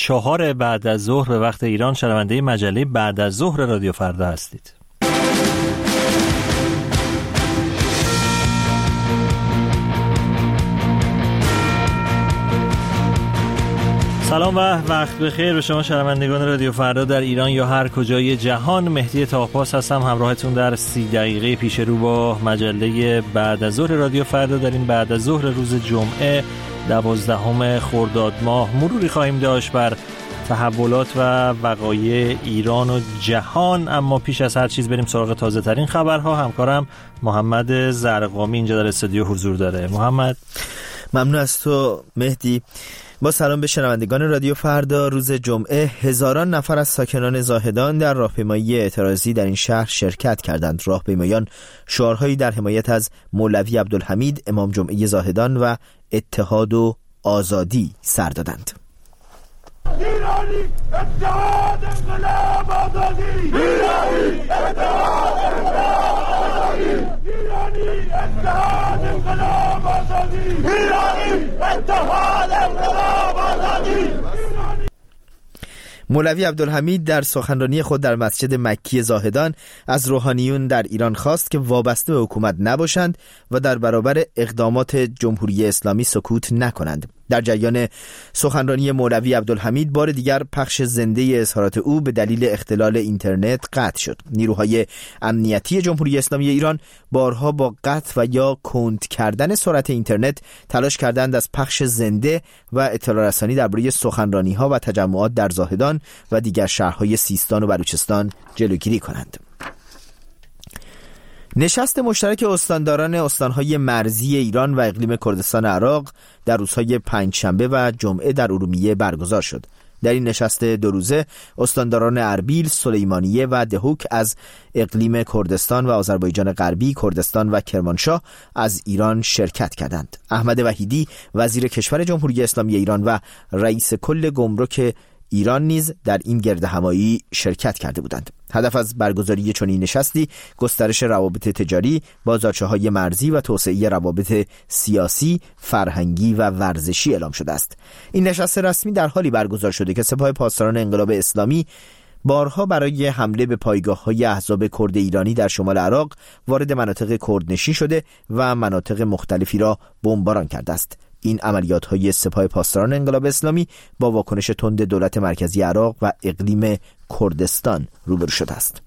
4 بعد از ظهر به وقت ایران شنونده مجله بعد از ظهر رادیو فردا هستید. سلام و وقت بخیر به شما شنوندگان رادیو فردا در ایران یا هر کجای جهان. مهدی طاهپاس هستم همراهتون در 30 دقیقه پیش رو با مجله بعد از ظهر رادیو فردا. در این بعد از ظهر روز جمعه 12 خرداد ماه مروری خواهیم داشت بر تحولات و وقایع ایران و جهان. اما پیش از هر چیز بریم سراغ تازه ترین خبرها. همکارم محمد زرقامی اینجا در استودیو حضور داره. محمد. ممنون از تو مهدی. با سلام به شنوندگان رادیو فردا. روز جمعه هزاران نفر از ساکنان زاهدان در راهپیمایی اعتراضی در این شهر شرکت کردند. راهپیمایان شعارهایی در حمایت از مولوی عبدالحمید امام جمعه زاهدان و اتحاد و آزادی سر دادند. ایرانی اتحاد انقلاب آزادی، ایرانی اتحاد انقلاب آزادی، ایرانی اتحاد انقلاب آزادی، ایرانی اتحاد انقلاب آزادی. مولوی عبدالحمید در سخنرانی خود در مسجد مکی زاهدان از روحانیون در ایران خواست که وابسته به حکومت نباشند و در برابر اقدامات جمهوری اسلامی سکوت نکنند. در جریان سخنرانی مولوی عبدالحمید بار دیگر پخش زنده اظهارات او به دلیل اختلال اینترنت قطع شد. نیروهای امنیتی جمهوری اسلامی ایران بارها با قطع و یا کند کردن سرعت اینترنت تلاش کردند از پخش زنده و اطلاع رسانی درباره سخنرانی‌ها و تجمعات در زاهدان و دیگر شهرهای سیستان و بلوچستان جلوگیری کنند. نشست مشترک استانداران استانهای مرزی ایران و اقلیم کردستان عراق در روزهای پنجشنبه و جمعه در ارومیه برگزار شد. در این نشست 2 روزه استانداران اربیل، سلیمانیه و دهوک از اقلیم کردستان و آذربایجان غربی، کردستان و کرمانشاه از ایران شرکت کردند. احمد وحیدی وزیر کشور جمهوری اسلامی ایران و رئیس کل گمرک ایران نیز در این گردهمایی شرکت کرده بودند. هدف از برگزاری چنین نشستی گسترش روابط تجاری، بازارچه‌های مرزی و توسعه روابط سیاسی، فرهنگی و ورزشی اعلام شده است. این نشست رسمی در حالی برگزار شده که سپاه پاسداران انقلاب اسلامی بارها برای حمله به پایگاه‌های احزاب کرد ایرانی در شمال عراق وارد مناطق کردنشین شده و مناطق مختلفی را بمباران کرده است. این عملیات‌های سپاه پاسداران انقلاب اسلامی با واکنش تند دولت مرکزی عراق و اقلیم کردستان روبرو شده است.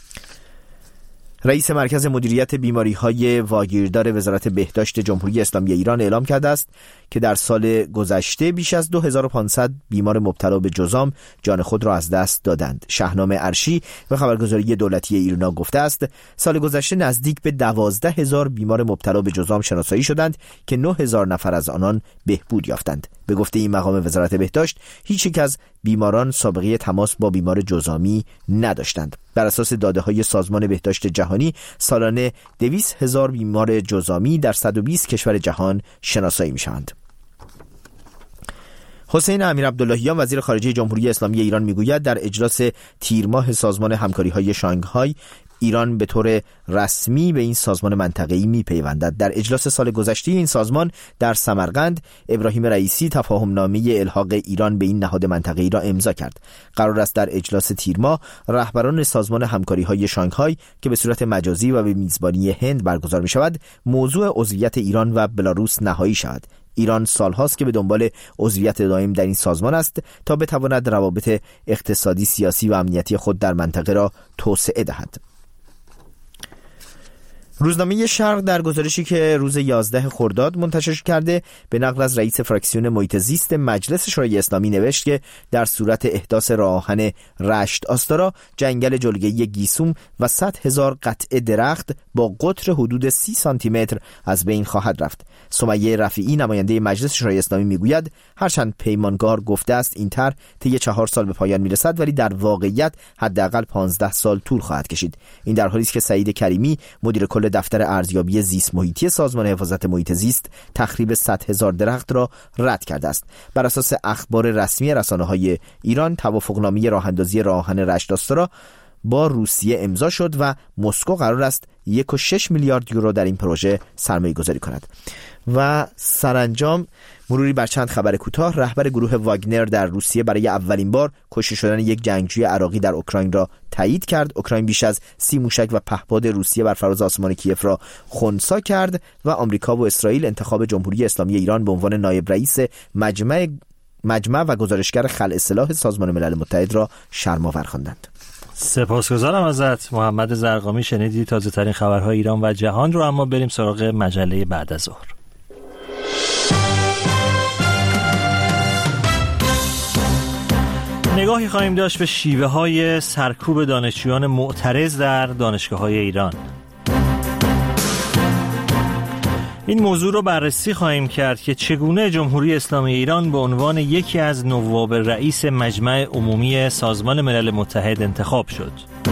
رئیس مرکز مدیریت بیماری‌های واگیردار وزارت بهداشت جمهوری اسلامی ایران اعلام کرده است که در سال گذشته بیش از 2500 بیمار مبتلا به جذام جان خود را از دست دادند. شاهنامه ارشی و خبرگزاری دولتی ایرنا گفته است سال گذشته نزدیک به 12000 بیمار مبتلا به جذام شناسایی شدند که 9000 نفر از آنان بهبود یافتند. به گفته این مقام وزارت بهداشت هیچ یک از بیماران سابقه تماس با بیمار جذامی نداشتند. بر اساس داده‌های سازمان بهداشت جهانی سالانه 200,000 بیمار جذامی در 120 کشور جهان شناسایی می‌شوند. حسین امیرعبداللهیان وزیر خارجه جمهوری اسلامی ایران میگوید در اجلاس تیر ماه سازمان همکاری‌های شانگهای ایران به طور رسمی به این سازمان منطقه‌ای می‌پیوندد. در اجلاس سال گذشته این سازمان در سمرقند ابراهیم رئیسی تفاهمنامه الحاق ایران به این نهاد منطقه‌ای را امضا کرد. قرار است در اجلاس تیر ماه رهبران سازمان همکاری‌های شانگهای که به صورت مجازی و به میزبانی هند برگزار می‌شود موضوع عضویت ایران و بلاروس نهایی شود. ایران سالهاست که به دنبال عضویت دائم در این سازمان است تا بتواند روابط اقتصادی، سیاسی و امنیتی خود در منطقه را توسعه دهد. روزنامه شرق در گزارشی که روز 11 خرداد منتشر کرده به نقل از رئیس فراکسیون محیط زیست مجلس شورای اسلامی نوشت که در صورت احداث راه آهن رشت آستارا جنگل جلگه‌ای گیسوم و 100,000 قطعه درخت با قطر حدود 30 سانتی متر از بین خواهد رفت. سمیه رفیعی نماینده مجلس شورای اسلامی میگوید هرچند پیمانکار گفته است این طرح طی 4 سال به پایان میرسد ولی در واقعیت حداقل 15 سال طول خواهد کشید. این در حالی است که سعید کریمی مدیر کل دفتر ارزیابی زیست محیطی سازمان حفاظت محیط زیست تخریب 100,000 درخت را رد کرده است. بر اساس اخبار رسمی رسانه‌های ایران توافقنامه راه‌اندازی راه آهن رشت آستارا با روسیه امضا شد و مسکو قرار است 1.6 میلیارد یورو در این پروژه سرمایه گذاری کند. و سرانجام مروری بر چند خبر کوتاه. رهبر گروه واگنر در روسیه برای اولین بار کشته شدن یک جنگجوی عراقی در اوکراین را تایید کرد. اوکراین بیش از 30 موشک و پهپاد روسیه بر فراز آسمان کیف را خنثی کرد و آمریکا و اسرائیل انتخاب جمهوری اسلامی ایران به عنوان نایب رئیس مجمع و گزارشگر خلع سلاح سازمان ملل متحد را شرم‌آور خواندند. سپاسگزارم ازت محمد زرقامی. شنیدی تازه ترین خبرهای ایران و جهان رو، اما بریم سراغ مجله بعد از ظهر. نگاهی خواهیم داشت به شیوه های سرکوب دانشجویان معترض در دانشگاه‌های ایران. این موضوع رو بررسی خواهیم کرد که چگونه جمهوری اسلامی ایران به عنوان یکی از نواب رئیس مجمع عمومی سازمان ملل متحد انتخاب شد.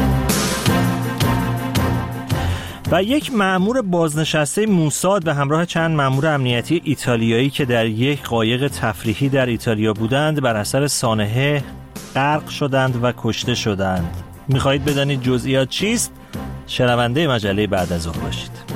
و یک مأمور بازنشسته موساد به همراه چند مأمور امنیتی ایتالیایی که در یک قایق تفریحی در ایتالیا بودند بر اثر سانحه غرق شدند و کشته شدند. می‌خواهید بدانید جزئیات چیست؟ شنونده مجله بعد از ظهر باشید.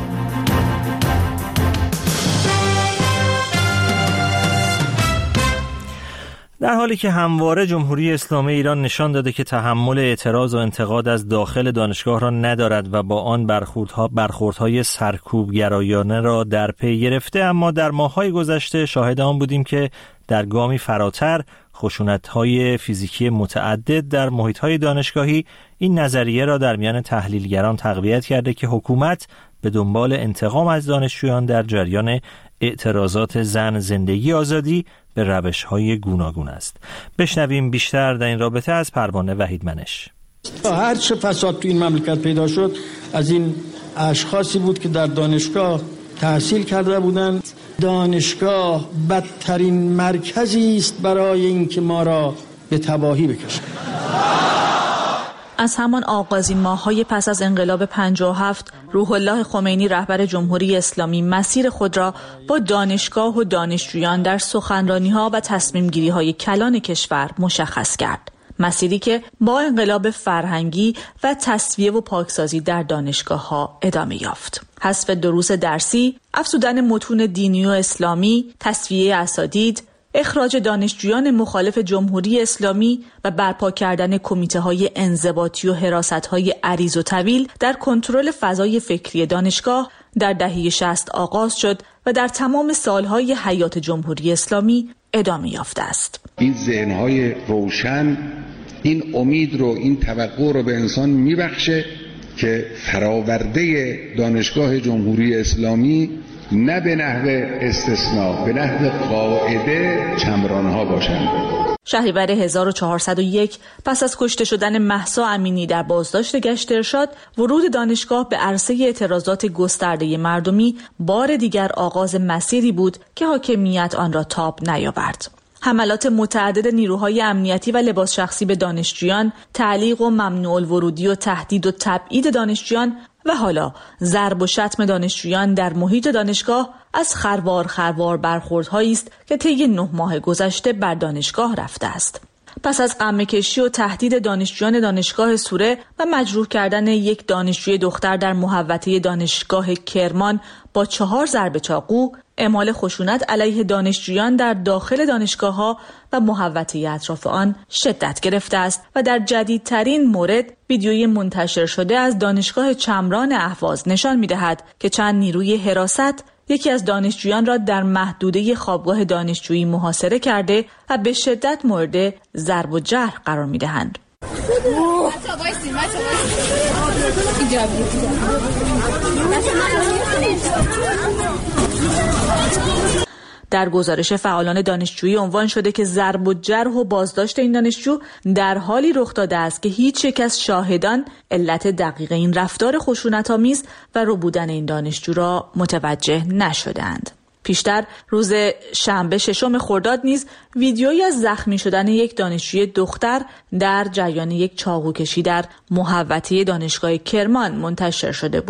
در حالی که همواره جمهوری اسلامی ایران نشان داده که تحمل اعتراض و انتقاد از داخل دانشگاه را ندارد و با آن برخوردهای سرکوبگرایانه را در پی گرفته، اما در ماه‌های گذشته شاهد آن بودیم که در گامی فراتر خشونت‌های فیزیکی متعدد در محیط‌های دانشگاهی این نظریه را در میان تحلیلگران تقویت کرده که حکومت به دنبال انتقام از دانشجویان در جریان اعتراضات زن زندگی آزادی به روش‌های گوناگون است. بشنویم بیشتر در این رابطه از پروانه وحیدمنش. هر چه فساد تو این مملکت پیدا شد از این اشخاصی بود که در دانشگاه تحصیل کرده بودند. دانشگاه بدترین مرکزی است برای اینکه ما را به تباهی بکشد. از همان آغازین ماه‌های پس از انقلاب 57 روح الله خمینی رهبر جمهوری اسلامی مسیر خود را با دانشگاه و دانشجویان در سخنرانی‌ها و تصمیم‌گیری‌های کلان کشور مشخص کرد. مسیری که با انقلاب فرهنگی و تصفیه و پاکسازی در دانشگاه‌ها ادامه یافت. حذف دروس درسی، افزودن متون دینی و اسلامی، تصفیه اساتید، اخراج دانشجویان مخالف جمهوری اسلامی و برپا کردن کمیته‌های انضباطی و حراست‌های عریض و طویل در کنترل فضای فکری دانشگاه در دهه 60 آغاز شد و در تمام سالهای حیات جمهوری اسلامی ادامه یافته است. این ذهن‌های روشن این امید رو، این توقع رو به انسان میبخشه که فراورده دانشگاه جمهوری اسلامی نه به نحو استثناء، به نحو قاعده چمرانها باشند. شهریور 1401 پس از کشته شدن مهسا امینی در بازداشت گشت ارشاد، ورود دانشگاه به عرصه اعتراضات گسترده مردمی بار دیگر آغاز مسیری بود که حاکمیت آن را تاب نیاورد. حملات متعدد نیروهای امنیتی و لباس شخصی به دانشجویان، تعلیق و ممنوع الورودی و تهدید و تبعید دانشجویان و حالا ضرب و شتم دانشجویان در محیط دانشگاه از خروار برخوردهایی است که طی 9 ماه گذشته بر دانشگاه رفته است. پس از قمه‌کشی و تهدید دانشجویان دانشگاه سوره و مجروح کردن یک دانشجوی دختر در محوطه دانشگاه کرمان با 4 ضربه چاقو، اعمال خشونت علیه دانشجویان در داخل دانشگاه‌ها و محوطه اطراف آن شدت گرفته است و در جدیدترین مورد ویدیوی منتشر شده از دانشگاه چمران اهواز نشان می‌دهد که چند نیروی حراست یکی از دانشجویان را در محدوده خوابگاه دانشجویی محاصره کرده و به شدت مورد ضرب و جرح قرار می‌دهند. در گزارش فعالان دانشجویی عنوان شده که ضرب و جرح و بازداشت این دانشجو در حالی رخ داده است که هیچ یک از شاهدان علت دقیق این رفتار خشونت‌آمیز و ربودن این دانشجو را متوجه نشدند. پیشتر روز شنبه 6 خرداد نیز ویدیویی از زخمی شدن یک دانشجوی دختر در جریان یک چاقوکشی در محوطه دانشگاه کرمان منتشر شده بود.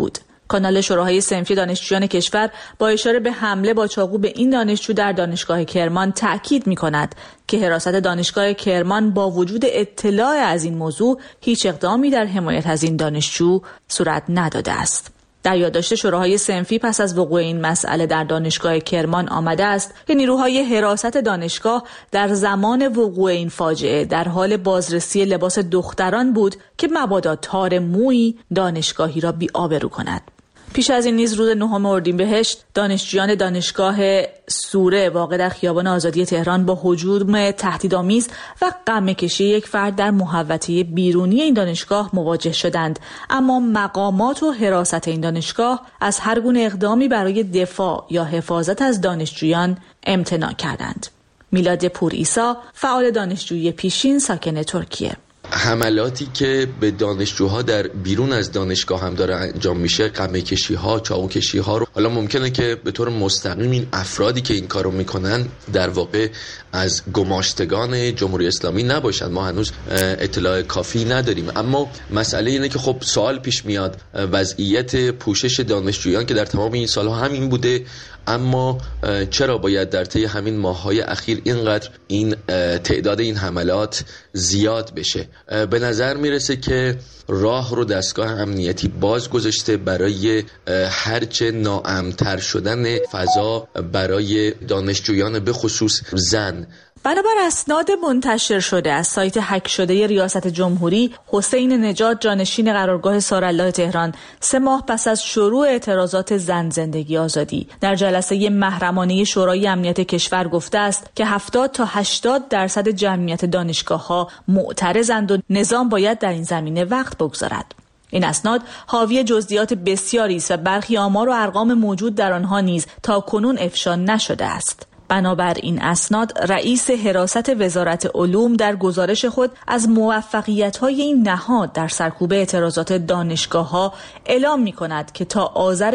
کانال شوراهای صنفی دانشجویان کشور با اشاره به حمله با چاقو به این دانشجو در دانشگاه کرمان تأکید می‌کند که حراست دانشگاه کرمان با وجود اطلاع از این موضوع هیچ اقدامی در حمایت از این دانشجو صورت نداده است. در یادداشت شوراهای صنفی پس از وقوع این مسئله در دانشگاه کرمان آمده است که نیروهای حراست دانشگاه در زمان وقوع این فاجعه در حال بازرسی لباس دختران بود که مبادا تار مویی دانشگاهی را بی‌آبرو کند. پیش از این نیز روز 9 اردیبهشت دانشجویان دانشگاه سوره واقع در خیابان آزادی تهران با هجوم تهدیدآمیز و قمع‌کشی یک فرد در محوطه بیرونی این دانشگاه مواجه شدند، اما مقامات و حراست این دانشگاه از هر گونه اقدامی برای دفاع یا حفاظت از دانشجویان امتناع کردند. میلاد پورعیسی، فعال دانشجویی پیشین ساکن ترکیه: حملاتی که به دانشجوها در بیرون از دانشگاه هم داره انجام میشه، قمع‌کشی‌ها، چاقوکشی‌ها رو حالا ممکنه که به طور مستقیم این افرادی که این کارو میکنن در واقع از گماشتگان جمهوری اسلامی نباشن. ما هنوز اطلاع کافی نداریم، اما مسئله اینه که خب سوال پیش میاد وضعیت پوشش دانشجویان که در تمام این سالها همین بوده، اما چرا باید در طی همین ماه‌های اخیر اینقدر این تعداد این حملات زیاد بشه؟ به نظر میرسه که راه رو دستگاه امنیتی باز گذاشته برای هرچه ناامن‌تر شدن فضا برای دانشجویان به خصوص زن. بنابر اسناد منتشر شده از سایت هک شده ریاست جمهوری، حسین نجات جانشین قرارگاه سارالله تهران 3 ماه پس از شروع اعتراضات زن زندگی آزادی در جلسه محرمانه شورای امنیت کشور گفته است که 70 تا 80% جمعیت دانشگاه‌ها معترضند و نظام باید در این زمینه وقت بگذارد. این اسناد حاوی جزئیات بسیاری است و برخی آمار و ارقام موجود در آنها نیز تا کنون افشا نشده است. بنابر این اسناد، رئیس حراست وزارت علوم در گزارش خود از موفقیت‌های این نهاد در سرکوب اعتراضات دانشگاه‌ها اعلام می‌کند که تا آذر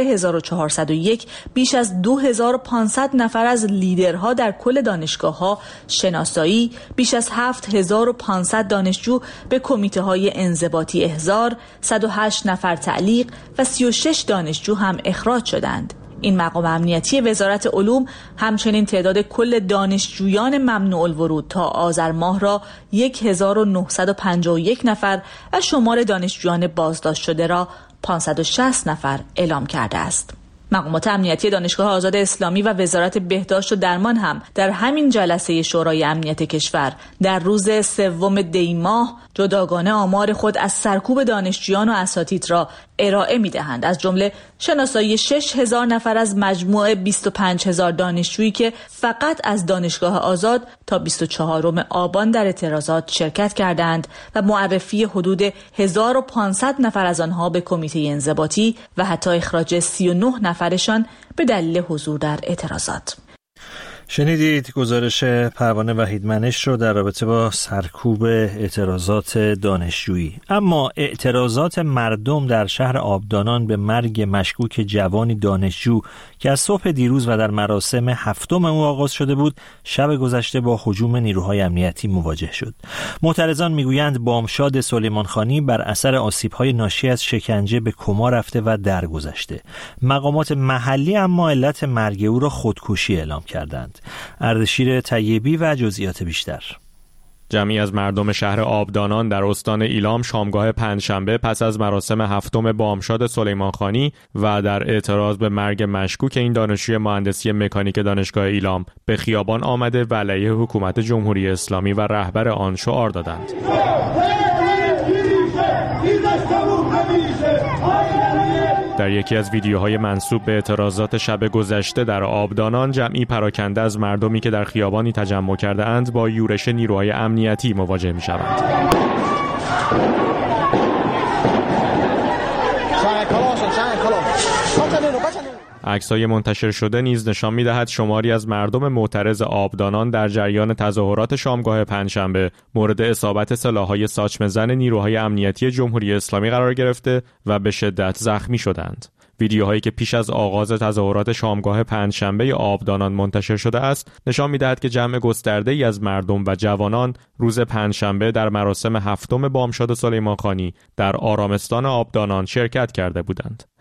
1401 بیش از 2500 نفر از لیدرها در کل دانشگاه‌ها شناسایی، بیش از 7500 دانشجو به کمیته‌های انضباطی احضار، 108 نفر تعلیق و 36 دانشجو هم اخراج شدند. این مقام امنیتی وزارت علوم همچنین تعداد کل دانشجویان ممنوع الورود تا آذر ماه را 1951 نفر و شمار دانشجویان بازداشت شده را 560 نفر اعلام کرده است. مقامات امنیتی دانشگاه آزاد اسلامی و وزارت بهداشت و درمان هم در همین جلسه شورای امنیت کشور در روز 3 دی ماه جداگانه آمار خود از سرکوب دانشجویان و اساتید را ارائه می‌دهند، از جمله شناسایی 6000 نفر از مجموع 25000 دانشجویی که فقط از دانشگاه آزاد تا 24 آبان در اعتراضات شرکت کردند و معرفی حدود 1500 نفر از آنها به کمیته انضباطی و حتی اخراج 39 نفرشان به دلیل حضور در اعتراضات. شنیدید گزارش پروانه وحیدمنش رو در رابطه با سرکوب اعتراضات دانشجویی. اما اعتراضات مردم در شهر آبدانان به مرگ مشکوک جوانی دانشجو که از صبح دیروز و در مراسم 7 او آغاز شده بود، شب گذشته با هجوم نیروهای امنیتی مواجه شد. معترضان میگویند بامشاد سلیمانخانی بر اثر آسیب‌های ناشی از شکنجه به کما رفته و درگذشته. مقامات محلی اما علت مرگ او را خودکشی اعلام کردند. اردشیر طیبی و جزئیات بیشتر. جمعی از مردم شهر آبدانان در استان ایلام شامگاه پنجشنبه پس از مراسم 7 بامشاد سلیمانخانی و در اعتراض به مرگ مشکوک این دانشجوی مهندسی مکانیک دانشگاه ایلام به خیابان آمده و علیه حکومت جمهوری اسلامی و رهبر آن شعار دادند. در یکی از ویدیوهای منسوب به اعتراضات شب گذشته در آبدانان، جمعی پراکنده از مردمی که در خیابانی تجمع کرده اند با یورش نیروهای امنیتی مواجه می شوند. عکس‌های منتشر شده نیز نشان می‌دهد شماری از مردم معترض آبدانان در جریان تظاهرات شامگاه پنجشنبه مورد اصابت سلاح‌های ساچمه‌زن نیروهای امنیتی جمهوری اسلامی قرار گرفته و به شدت زخمی شدند. ویدیوهایی که پیش از آغاز تظاهرات شامگاه پنجشنبه آبدانان منتشر شده است، نشان می‌دهد که جمع گسترده‌ای از مردم و جوانان روز پنجشنبه در مراسم 7 بامشاد سلیمانخانی در آرامستان آبدانان شرکت کرده بودند.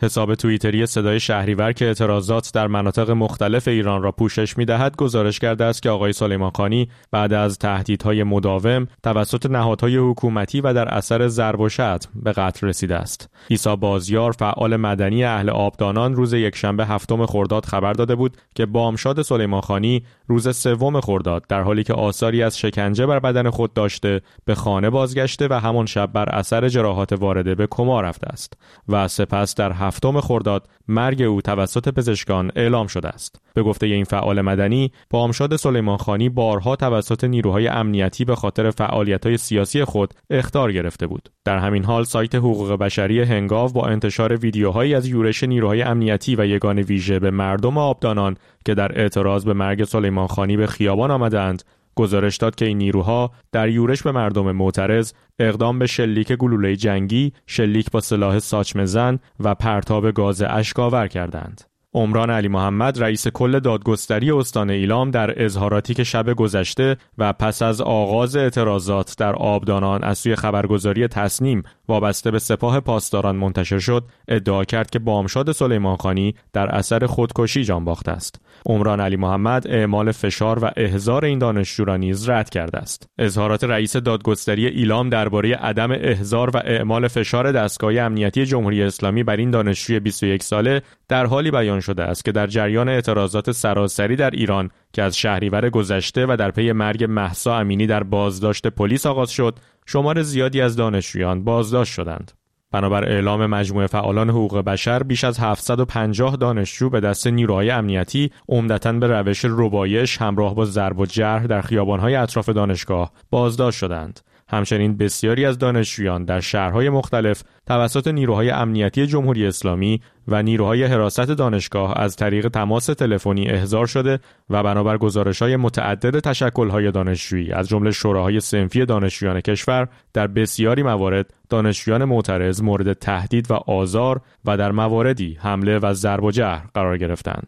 حساب توییتری صدای شهریور که اعتراضات در مناطق مختلف ایران را پوشش می‌دهد گزارش کرده است که آقای سلیمانخانی بعد از تهدیدهای مداوم توسط نهادهای حکومتی و در اثر ضرب و شتم به قتل رسیده است. عیسی بازیار فعال مدنی اهل آبدانان روز یکشنبه 7 خرداد خبر داده بود که بامشاد سلیمانخانی روز 3 خرداد در حالی که آثاری از شکنجه بر بدن خود داشته به خانه بازگشته و همان شب بر اثر جراحات وارده به کما رفته است و سپس در 7 خرداد مرگ او توسط پزشکان اعلام شده است. به گفته این فعال مدنی، بامشاد سلیمانخانی بارها توسط نیروهای امنیتی به خاطر فعالیت‌های سیاسی خود اخطار گرفته بود. در همین حال سایت حقوق بشری هنگاو با انتشار ویدیوهایی از یورش نیروهای امنیتی و یگان ویژه به مردم آبدانان که در اعتراض به مرگ سلیمانخانی به خیابان آمدند، گزارش داد که این نیروها در یورش به مردم معترض اقدام به شلیک گلوله جنگی، شلیک با سلاح ساچمه‌زن و پرتاب گاز اشک‌آور کردند. عمران علی محمد رئیس کل دادگستری استان ایلام در اظهاراتی که شب گذشته و پس از آغاز اعتراضات در آبدانان از سوی خبرگزاری تصنیم وابسته به سپاه پاسداران منتشر شد، ادعا کرد که بامشاد سلیمانخانی در اثر خودکشی جان باخته است. عمران علی محمد اعمال فشار و احضار این دانشجو را نیز رد کرده است. اظهارات رئیس دادگستری ایلام درباره عدم احضار و اعمال فشار دستگاه امنیتی جمهوری اسلامی بر این دانشجوی 21 ساله در حالی بیان شده است که در جریان اعتراضات سراسری در ایران که از شهریور گذشته و در پی مرگ مهسا امینی در بازداشت پلیس آغاز شد، شمار زیادی از دانشجویان بازداشت شدند. بنابر اعلام مجموعه فعالان حقوق بشر، بیش از 750 دانشجو به دست نیروهای امنیتی عمدتاً به روش ربایش همراه با ضرب و جرح در خیابان‌های اطراف دانشگاه بازداشت شدند. همچنین بسیاری از دانشجویان در شهرهای مختلف توسط نیروهای امنیتی جمهوری اسلامی و نیروهای حراست دانشگاه از طریق تماس تلفنی احضار شده و بنابر گزارش‌های متعدد تشکل‌های دانشجویی از جمله شوراهای صنفی دانشجویان کشور، در بسیاری موارد دانشجویان معترض مورد تهدید و آزار و در مواردی حمله و ضرب و جرح قرار گرفتند.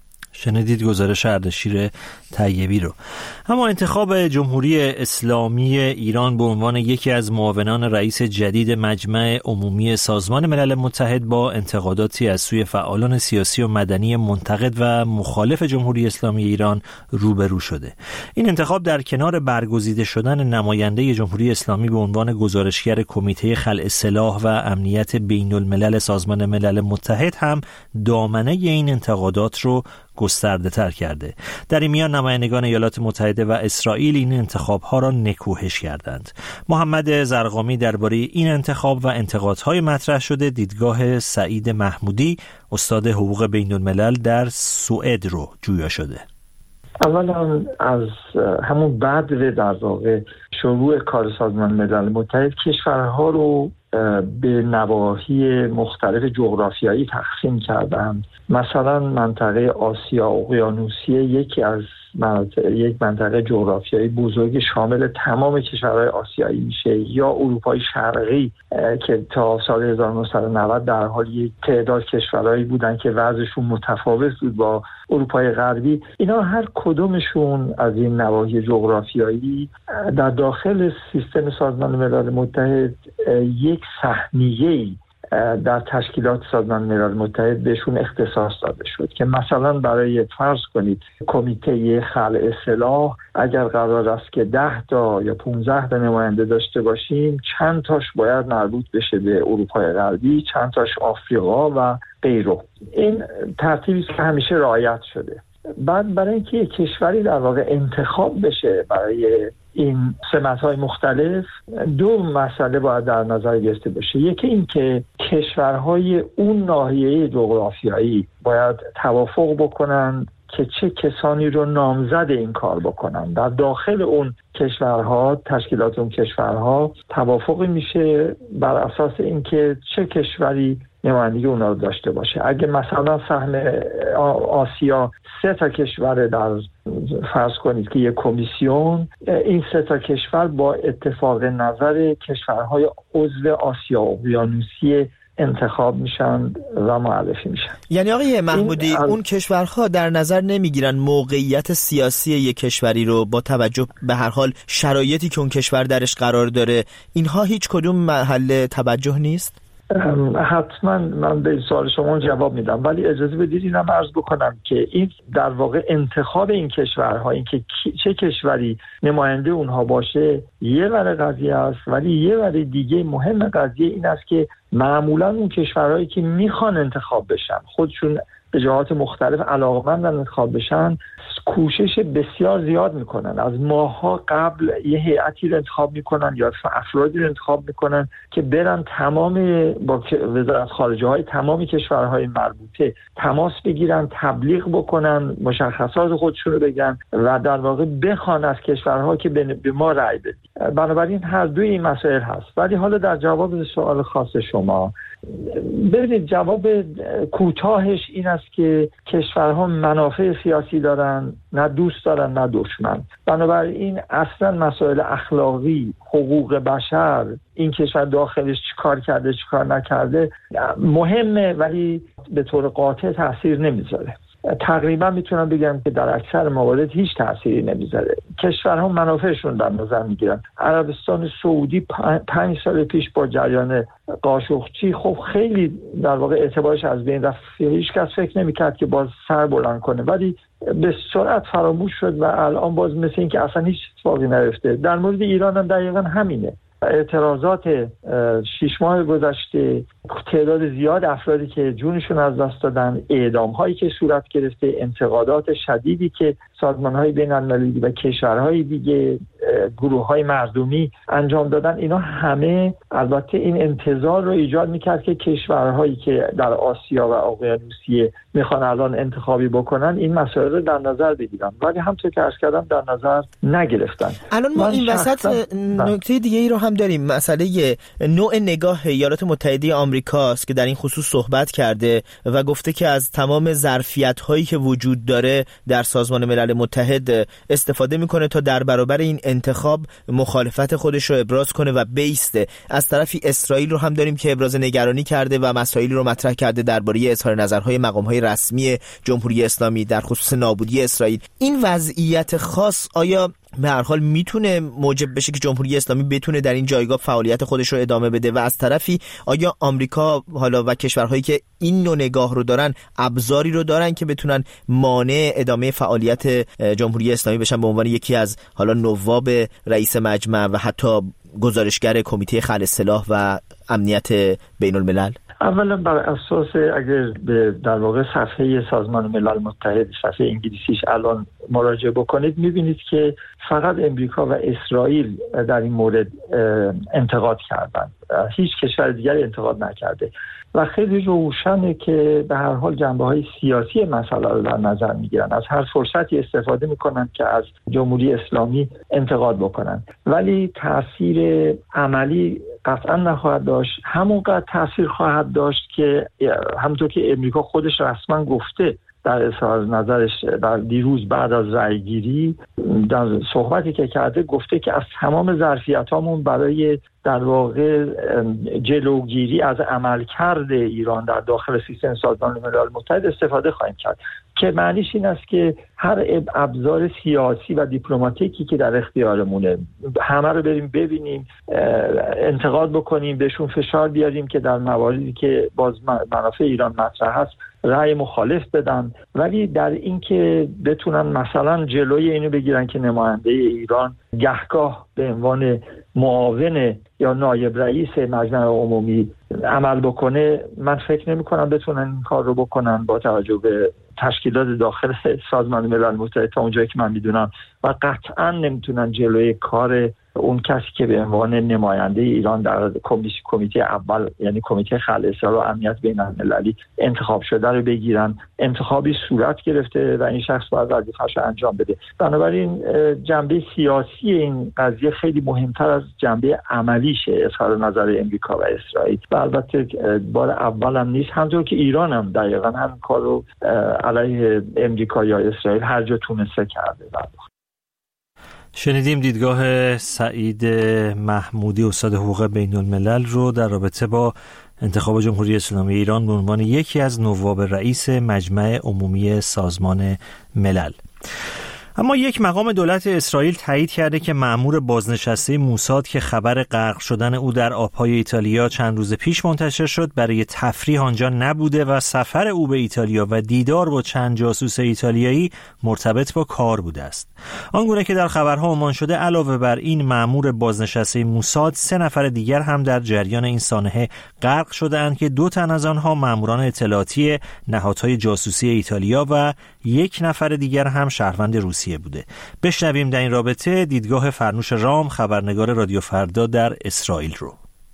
شنیدید گزارش اردشیر طیبی رو. اما انتخاب جمهوری اسلامی ایران به عنوان یکی از معاونان رئیس جدید مجمع عمومی سازمان ملل متحد با انتقاداتی از سوی فعالان سیاسی و مدنی منتقد و مخالف جمهوری اسلامی ایران روبرو شده. این انتخاب در کنار برگزیده شدن نماینده جمهوری اسلامی به عنوان گزارشگر کمیته خلع سلاح و امنیت بین الملل سازمان ملل متحد هم دامنه این انتقادات رو گسترده تر کرده. در این میان نمایندگان ایالات متحده و اسرائیل این انتخاب‌ها را نکوهش کردند. محمد زرقامی درباره این انتخاب و انتقادهای مطرح شده دیدگاه سعید محمودی، استاد حقوق بین الملل در سوئد رو جویا شده. اولا از همون بعد در واقع شروع کار سازمان ملل متحد کشورها رو به نواحی مختلف جغرافیایی تقسیم کردند. مثلا منطقه آسیا اقیانوسیه یک منطقه جغرافیایی بزرگ شامل تمام کشورهای آسیایی میشه، یا اروپای شرقی که تا سال 1990 در حال یک تعداد کشورهایی بودن که وضعشون متفاوت بود با اروپای غربی. اینا هر کدومشون از این نواحی جغرافیایی در داخل سیستم سازمان ملل متحد یک سهمیه‌ای در تشکیلات سازمان ملل متحد بهشون اختصاص داده شد که مثلا برای فرض کنید کمیته خلع سلاح اگر قرار است که 10 تا یا 15 تا نماینده داشته باشیم، چند تاش باید مربوط بشه به اروپای غربی، چند تاش آفریقا و غیره. این ترتیبی که همیشه رعایت شده. بعد برای اینکه یک کشوری در واقع انتخاب بشه برای این سمت‌های مختلف، دو مسئله باید در نظر گرفته بشه. یکی این که کشورهای اون ناحیه جغرافیایی باید توافق بکنن که چه کسانی رو نامزد این کار بکنن. در داخل اون کشورها، تشکیلات اون کشورها توافقی میشه بر اساس اینکه چه کشوری نمایندگی اونا رو داشته باشه. اگه مثلا سهم آسیا 3 تا کشور در فرض کنید که یک کمیسیون، این 3 تا کشور با اتفاق نظر کشورهای عضو آسیا اقیانوسیه انتخاب میشن و معرفی میشن. یعنی آقای محمودی اون کشورها در نظر نمیگیرن موقعیت سیاسی یک کشوری رو با توجه به هر حال شرایطی که اون کشور درش قرار داره، اینها هیچ کدوم محل توجه نیست؟ حتما من به سوال شما جواب میدم، ولی اجازه بدید اینم عرض بکنم که این در واقع انتخاب این کشورها، این که چه کشوری نماینده اونها باشه یه ور قضیه است، ولی یه ور دیگه مهم قضیه این است که معمولا اون کشورهایی که میخوان انتخاب بشن، خودشون به جهات مختلف علاقمندن انتخاب بشن، کوشش بسیار زیاد میکنن. از ماه‌ها قبل یه هیئتی رو انتخاب میکنن یا افرادی رو انتخاب میکنن که برن تمام با وزارت خارجه های تمام کشورهای مربوطه تماس بگیرن، تبلیغ بکنن، مشخصات خودشون رو بگن و در واقع بخوان از کشورها که به ما رأی بدید. بنابراین هر دوی این مسائل هست. ولی حالا در جواب سوال خاص شما، ببینید جواب کوتاهش این است که کشورها منافع سیاسی دارن، نه دوست دارن نه دشمن. بنابراین اصلا مسائل اخلاقی، حقوق بشر، این کشور داخلش چیکار کرده چیکار نکرده مهمه، ولی به طور قاطع تاثیر نمیذاره. تقریبا میتونم بگم که در اکثر موارد هیچ تأثیری نمیذاره. کشورها منافعشون در نظر میگیرن. عربستان سعودی 5 سال پیش با جریان قاشقچی خب خیلی در واقع اعتبارش از بین رفت. هیچ کس فکر نمیکرد که باز سر بلند کنه، ولی به سرعت فراموش شد و الان باز مثل این که اصلا هیچ اتفاقی نیفته. در مورد ایران هم دقیقا همینه. اعتراضات 6 ماه گذشته، تعداد زیاد افرادی که جونشون از دست دادن، اعدام‌هایی که صورت گرفته، انتقادات شدیدی که سازمان‌های بین‌المللی و کشورهای دیگه، گروه‌های مردمی انجام دادن، اینا همه البته این انتظار رو ایجاد می‌کرد که کشورهایی که در آسیا و اقیانوسیه میخوان الان انتخابی بکنن این مسائل رو در نظر بگیرن، ولی همونطور که عرض کردم در نظر نگرفتن. الان ما این وسط نکته دیگه ای رو هم داریم، مسئله نوع نگاه ایالات متحده آمریکاست که در این خصوص صحبت کرده و گفته که از تمام ظرفیت‌هایی که وجود داره در سازمان ملل متحد استفاده میکنه تا در برابر این انتخاب مخالفت خودش رو ابراز کنه و بیسته. از طرفی اسرائیل رو هم داریم که ابراز نگرانی کرده و مسائلی رو مطرح کرده درباره اظهار نظرهای مقام‌های رسمی جمهوری اسلامی در خصوص نابودی اسرائیل. این وضعیت خاص آیا به هر حال میتونه موجب بشه که جمهوری اسلامی بتونه در این جایگاه فعالیت خودش رو ادامه بده و از طرفی آیا آمریکا حالا و کشورهایی که این نوع نگاه رو دارن ابزاری رو دارن که بتونن مانع ادامه فعالیت جمهوری اسلامی بشن به عنوان یکی از حالا نواب رئیس مجمع و حتی گزارشگر کمیته خلع سلاح و امنیت بین الملل؟ اولا بر اساس اگر به در واقع صفحه سازمان ملل متحد، صفحه انگلیسیش الان مراجعه بکنید میبینید که فقط امریکا و اسرائیل در این مورد انتقاد کردند، هیچ کشور دیگری انتقاد نکرده و خیلی روشنه که به هر حال جنبه‌های سیاسی مسئله رو در نظر میگیرن، از هر فرصتی استفاده میکنن که از جمهوری اسلامی انتقاد بکنن، ولی تأثیر عملی قطعا نخواهد داشت. همونقدر تأثیر خواهد داشت که همونطور که امریکا خودش رسما گفته در اظهار نظرش در دیروز بعد از رأیگیری در صحبتی که کرده، گفته که از تمام ظرفیتامون برای در واقع جلوگیری از عملکرد ایران در داخل سیستم سازمان ملل متحد استفاده خواهیم کرد، که معنیش این است که هر ابزار سیاسی و دیپلماتیکی که در اختیارمونه همه رو بریم ببینیم، انتقاد بکنیم، بهشون فشار بیاریم که در مواردی که باز منافع ایران مطرح هست رأی مخالف بدن، ولی در این که بتونن مثلا جلوی اینو بگیرن که نماینده ایران گهگاه به عنوان معاون یا نایب رئیس مجمع عمومی عمل بکنه، من فکر نمی کنم بتونن این کار رو بکنن با توجه به تشکیلات داخل سازمان ملل متحد تا اونجایی که من میدونم، و قطعا نمیتونن جلوی کار اون کسی که به عنوان نماینده ایران در کمیته اول یعنی کمیته خلع سلاح و امنیت بین المللی انتخاب شده رو بگیرن. انتخابی صورت گرفته و این شخص باید وظیفه‌اش رو انجام بده. بنابراین جنبه سیاسی این قضیه خیلی مهمتر از جنبه عملیشه، اظهار نظر امریکا و اسرائیل، و البته بار اول هم نیست، همونطور که ایران هم دقیقاً همین کار رو علیه امریکا یا اسرائیل هر جا تونسته کرده. شنیدیم دیدگاه سعید محمودی استاد حقوق بین الملل رو در رابطه با انتخاب جمهوری اسلامی ایران به عنوان یکی از نواب رئیس مجمع عمومی سازمان ملل. اما یک مقام دولت اسرائیل تایید کرده که مأمور بازنشسته موساد که خبر غرق شدن او در آبهای ایتالیا چند روز پیش منتشر شد برای تفریح آنجا نبوده و سفر او به ایتالیا و دیدار با چند جاسوس ایتالیایی مرتبط با کار بوده است. آنگونه که در خبرها عنوان شده، علاوه بر این مأمور بازنشسته موساد 3 نفر دیگر هم در جریان این سانحه غرق شده‌اند که 2 تن از آنها مأموران اطلاعاتی نهادهای جاسوسی ایتالیا و 1 نفر دیگر هم شهروند روسیه بوده. بشنویم در این رابطه دیدگاه فرنوش رام، خبرنگار رادیو فردا در اسرائیل رو.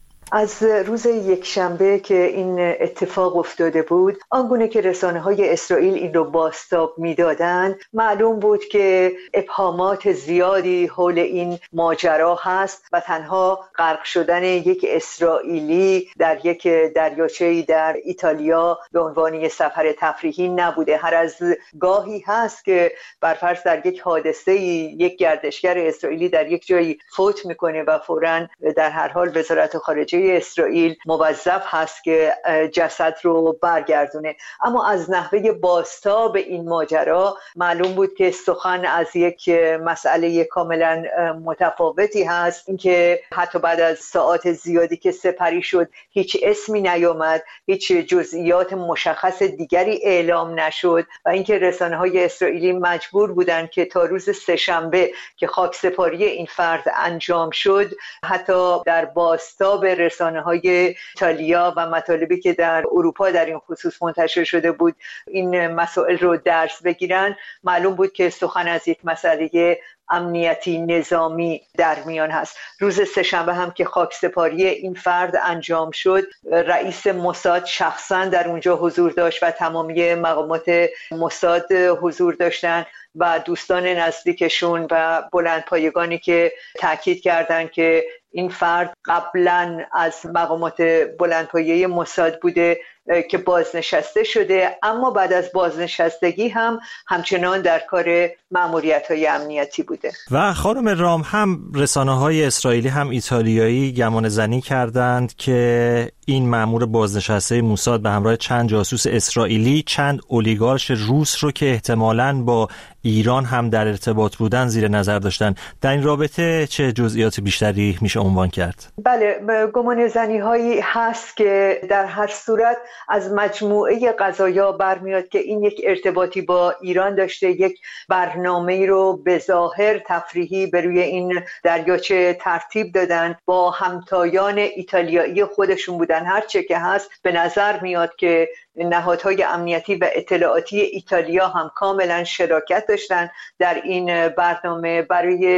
از روز یکشنبه که این اتفاق افتاده بود، آنگونه که رسانه‌های اسرائیل این رو بازتاب می‌دادند، معلوم بود که ابهامات زیادی حول این ماجرا هست و تنها غرق شدن یک اسرائیلی در یک دریاچه‌ای در ایتالیا به عنوان سفر تفریحی نبوده. هر از گاهی هست که برفرض در یک حادثه‌ای یک گردشگر اسرائیلی در یک جایی فوت می‌کنه و فوراً در هر حال وزارت خارجه اسرائیل موظف هست که جسد رو برگردونه. اما از نحوه بازتاب این ماجرا معلوم بود که سخن از یک مسئله کاملا متفاوتی هست، اینکه حتی بعد از ساعات زیادی که سپری شد هیچ اسمی نیامد، هیچ جزئیات مشخص دیگری اعلام نشد و اینکه رسانه‌های اسرائیلی مجبور بودند که تا روز سه‌شنبه که خاکسپاری این فرد انجام شد، حتی در بازتاب رسانه‌های ایتالیا و مطالبی که در اروپا در این خصوص منتشر شده بود این مسائل رو درس بگیرن. معلوم بود که سخن از یک مسئله امنیتی نظامی در میان هست. روز سه‌شنبه هم که خاکسپاری این فرد انجام شد، رئیس موساد شخصا در اونجا حضور داشت و تمامی مقامات موساد حضور داشتن و دوستان نزدیکشون و بلندپایگانی که تاکید کردند که این فرد قبلا از مقامات بلندپایه موساد بوده که بازنشسته شده، اما بعد از بازنشستگی هم همچنان در کار مأموریت‌های امنیتی بوده. و خانم رام، هم رسانه‌های اسرائیلی هم ایتالیایی گمان زنی کردند که این مأمور بازنشسته موساد به همراه چند جاسوس اسرائیلی چند اولیگارش روس رو که احتمالاً با ایران هم در ارتباط بودن زیر نظر داشتن. در این رابطه چه جزئیات بیشتری میشه عنوان کرد؟ بله، گمان زنی هایی هست که در هر صورت از مجموعه قضایا برمیاد که این یک ارتباطی با ایران داشته، یک برنامه‌ای رو به ظاهر تفریحی بر روی این دریاچه ترتیب دادن، با همتایان ایتالیایی خودشون بودن. هرچه که هست به نظر میاد که نهادهای امنیتی و اطلاعاتی ایتالیا هم کاملا شراکت داشتن در این برنامه برای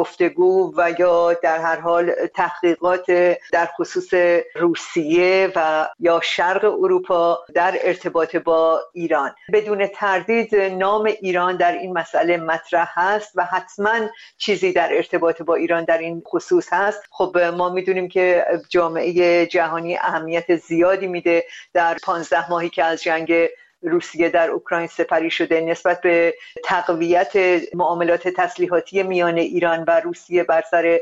گفتگو و یا در هر حال تحقیقات در خصوص روسیه و یا شرق اروپا در ارتباط با ایران. بدون تردید نام ایران در این مسئله مطرح هست و حتما چیزی در ارتباط با ایران در این خصوص هست. خب ما میدونیم که جامعه جهانی اهمیت زیادی میده در 15 ماهی که از جنگ روسیه در اوکراین سپری شده نسبت به تقویت معاملات تسلیحاتی میان ایران و روسیه بر سر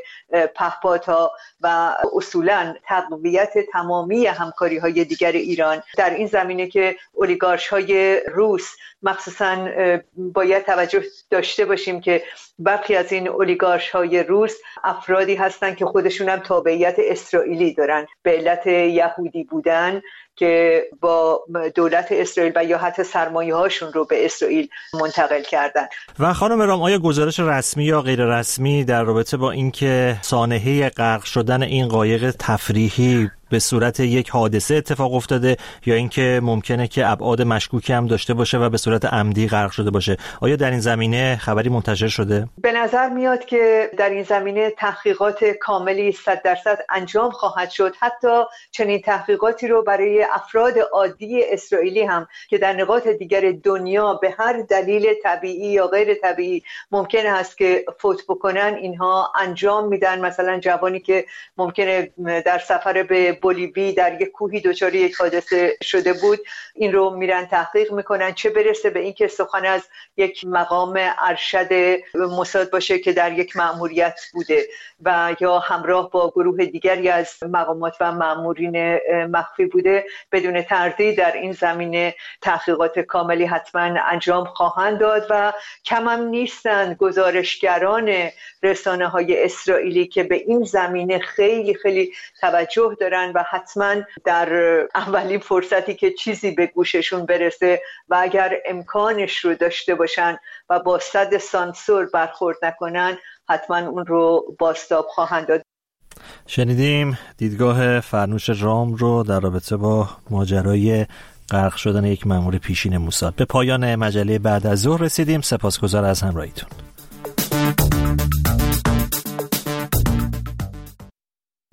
پهپادها و اصولاً تقویت تمامی همکاری‌های دیگر ایران در این زمینه که اولیگارش‌های روس مخصوصاً باید توجه داشته باشیم که برخی از این اولیگارش‌های روس افرادی هستند که خودشون هم تابعیت اسرائیلی دارن به علت یهودی بودن که با دولت اسرائیل و یا حتی سرمایه هاشون رو به اسرائیل منتقل کردن. و خانم رام، آیا گزارش رسمی یا غیر رسمی در رابطه با اینکه سانحه غرق شدن این قایق تفریحی به صورت یک حادثه اتفاق افتاده یا اینکه ممکنه که ابعاد مشکوکی هم داشته باشه و به صورت عمدی غرق شده باشه، آیا در این زمینه خبری منتشر شده؟ به نظر میاد که در این زمینه تحقیقات کاملی 100% انجام خواهد شد. حتی چنین تحقیقاتی رو برای افراد عادی اسرائیلی هم که در نقاط دیگر دنیا به هر دلیل طبیعی یا غیر طبیعی ممکنه هست که فوت بکنن، اینها انجام میدن. مثلا جوانی که ممکنه در سفر به بولیوی در یک کوهی دچار یک حادثه شده بود، این رو میرن تحقیق میکنن، چه برسه به اینکه سخن از یک مقام ارشد موساد باشه که در یک مأموریت بوده و یا همراه با گروه دیگری از مقامات و مأمورین مخفی بوده. بدون تردید در این زمینه تحقیقات کاملی حتما انجام خواهند داد و کم هم نیستند گزارشگران رسانه‌های اسرائیلی که به این زمینه خیلی خیلی توجه دارن و حتما در اولین فرصتی که چیزی به گوششون برسه و اگر امکانش رو داشته باشن و با صد سانسور برخورد نکنن حتما اون رو بازتاب خواهند داد. شنیدیم دیدگاه فرنوش رام رو در رابطه با ماجرای غرق شدن یک مأمور پیشین موساد. به پایان مجله بعد از ظهر رسیدیم. سپاسگزار از همراهیتون.